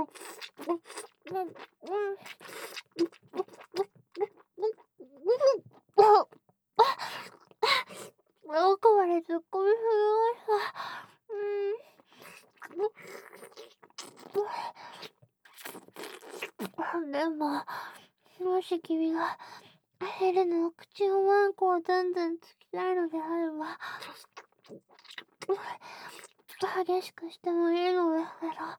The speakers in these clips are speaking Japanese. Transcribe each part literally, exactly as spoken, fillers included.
奥まで突っ込みすぎました。うん。でも、もし君がヘルの口をワンコをずんずんつきたいのであれば、激しくしてもいいのですけど。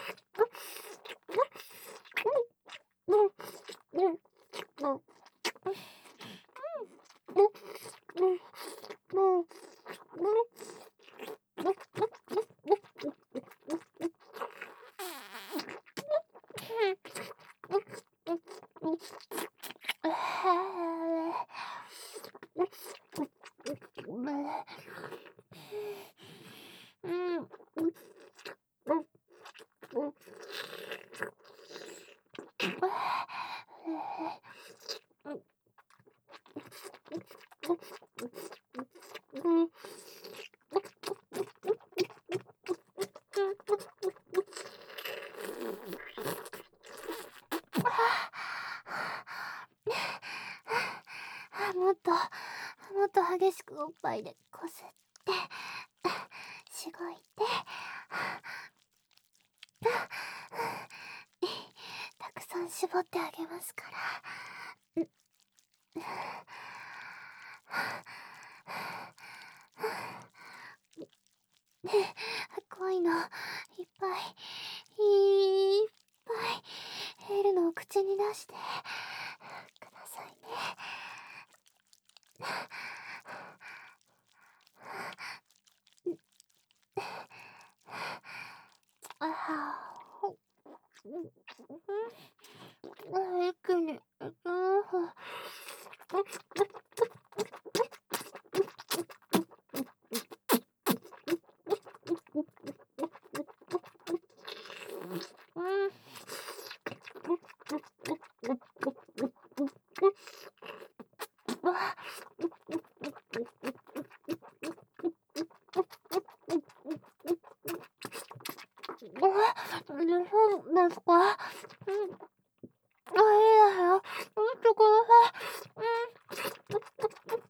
もっともっと激しくおっぱいでこすってしごいてたくさん絞ってあげますから。恋のいっぱいいっぱいヘルのお口に出してくださいね。ああ、一気にいきます。大丈夫ですか？うん。あ、いいですよ。見てください。うん。